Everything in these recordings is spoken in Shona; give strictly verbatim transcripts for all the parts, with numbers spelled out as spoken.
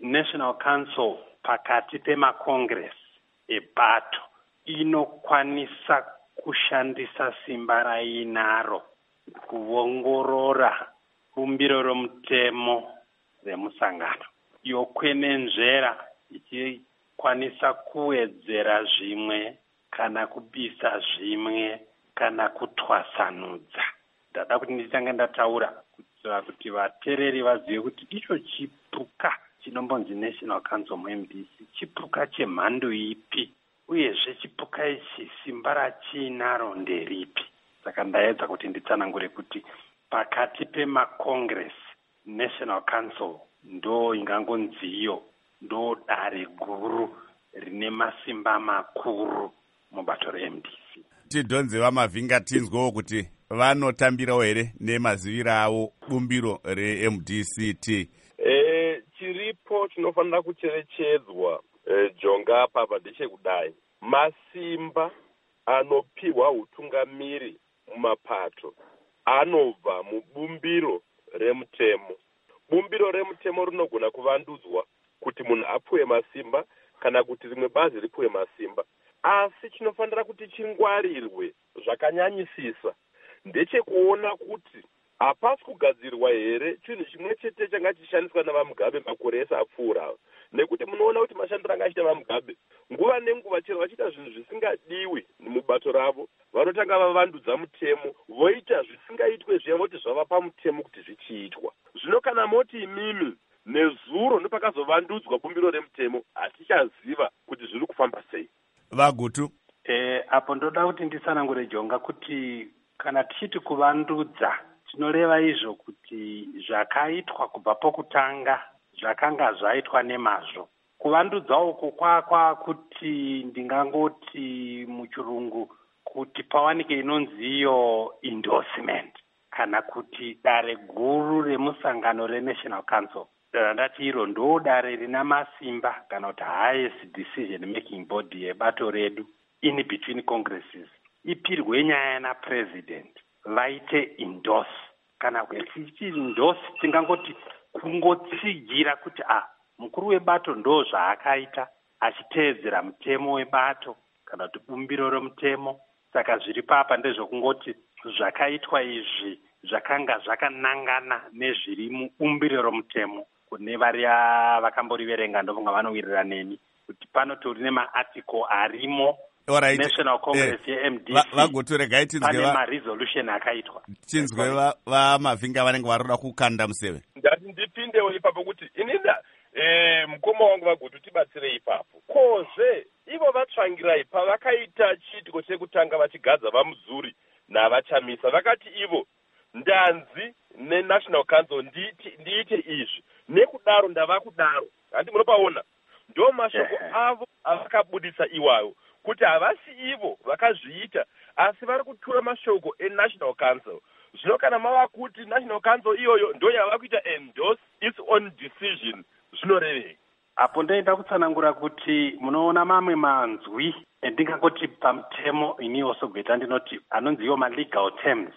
National Council pakati pemacongress ebato inokwanisa kushandisa simba rainaro kuongorora bumbiro romutemo remusangano, yokwenenzvera ichikwanisa kuwedzera zvimwe kana kubisa zvimwe kana kutwasanudza. Ndada kuti ndichange ndataura kuitira kuti vateereri vazive kuti icho chipuka chinombonzi National Council mu-M D C chipuka chemhando ipi, uyezve chipuka ichi simba rachinaro nderipi. Saka ndaedza kuti nditsanangure kuti pakati pemacongress National Council ndo ingangonziyo, ndo dare guru rine masimba makuru mubato re-M D C. Tidhonze vamavhinga tinzwewo kuti vanotambirawo here nemaziviro avo bumbiro re-M D C T. Eh, chiripo chinofanira kucherechedzwa eh, jonga papa ndechekudai. Masimba anopiwa utungamiri mumapato anobva mubumbiro remutemo. Bumbiro remutemo rinogona kuvandudzwa kuti munhu apuwe masimba kana kuti rimwe bazi ripuwe masimba, asi chinofanira kuti chingwarirwe zvakanyanyisisa ndechekuona kuti hapasi kugadzirwa here chinhu chimwe chete changa chishandiswa navamugabe makore ese apfuura, nekuti munoona kuti mashandiro anga achiita vamugabe nguva nenguva chero vachiita zvinhu zvisingadiwi mubato ravo vanotanga vavandudza mutemo voita zvisingaitwe zviya voti zvava pamutemo kuti zvichiitwa. Zvino kana moti imimi nezuro ndopakazovandudzwa bumbiro remutemo hatichaziva kuti zviri kufamba sei. Vagutu eh, apo ndoda kuti nditsanangure jonga kuti kana tichiti kuvandudza tinoreva izvo kuti zvakaitwa kubva pokutanga zvakanga zvaitwa nemazvo. Kuvandudza uku kwakwa kuti ndingangoti muchirungu kuti pawanike inonziyo endorsement kana kuti dare guru remusangano reNational Council. Ndati iro ndo dare rina masimba kana kuti highest decision making body yebato redu in between congresses. Ipirwe nyaya napresident vaite endorse kana kuti endorse tingangoti kungotsigira kuti ah mukuru webato ndo zvaakaita achiteedzera mutemo webato kana kuti bumbiro romutemo. Saka zviri papa ndezvokungoti zvakaitwa izvi zvakanga zvakanangana nezviri mubumbiro romutemo. Kune variya vakamboriverenga ndovonga vanowirira neni kuti panotori nemaarticle arimo Alright. National Congress eh, ye-M D C vagotoregai tinzwe pane maresolution akaitwa tinzwe vamavhinga vanenge varoda kukanda museve. Ndati ndipindewo ipapo kuti ininda eh, mukoma wangu vagutu tibatsire ipapo kozve ivo vatsvangirai pavakaita chiitiko chekutanga vachigadza vamuzuri navachamisa vakati ivo ndanzi neNational Council ndiite, ndiite izvi nekudaro ndava kudaro. Handi munopaona ndo mashoko avo avakabudisa iwayo kuti havasi ivo vakazviita asi vari kutura mashoko eNational Council. Zvino kana mava kuti National Council iyoyo ndo yava kuita endorse its own decision zvinorevei? Apo ndoenda kutsanangura kuti munoona mamwe manzwi endingangoti pamutemo iniwo sogweta ndinoti anonziwo ma-legal terms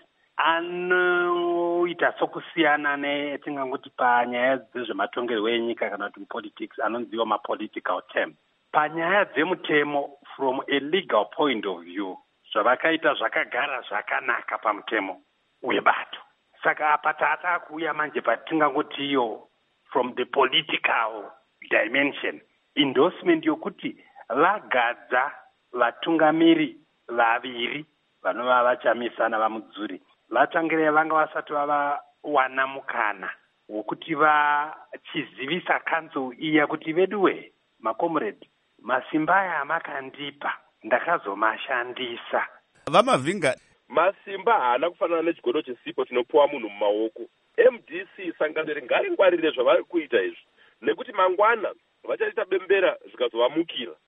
anoita sokusiyana netingangoti panyaya dzezvematongerwo enyika kana kuti mupolitics anonziwa ma-political terms. Panyaya dzemutemo from a legal point of view zvavakaita zvakagara zvakanaka pamutemo webato. Saka apa tata kuuya manje patingangoti iyo from the political dimension endorsement yokuti vagadza vatungamiri vaviri vanova vachamisa navamudzuri vatangire vanga vasati vavawana mukana wokuti vachizivisa council iya kuti veduwe makomrade masimba aya amakandipa ndakazomashandisa. Vamavhinga masimba haana kufanana nechigodo chesipo chinopuwa munhu mumaoko. M D C sangano ringari ngwarire zvavari kuita izvi nekuti mangwana vachaita bembera zvikazovamukira.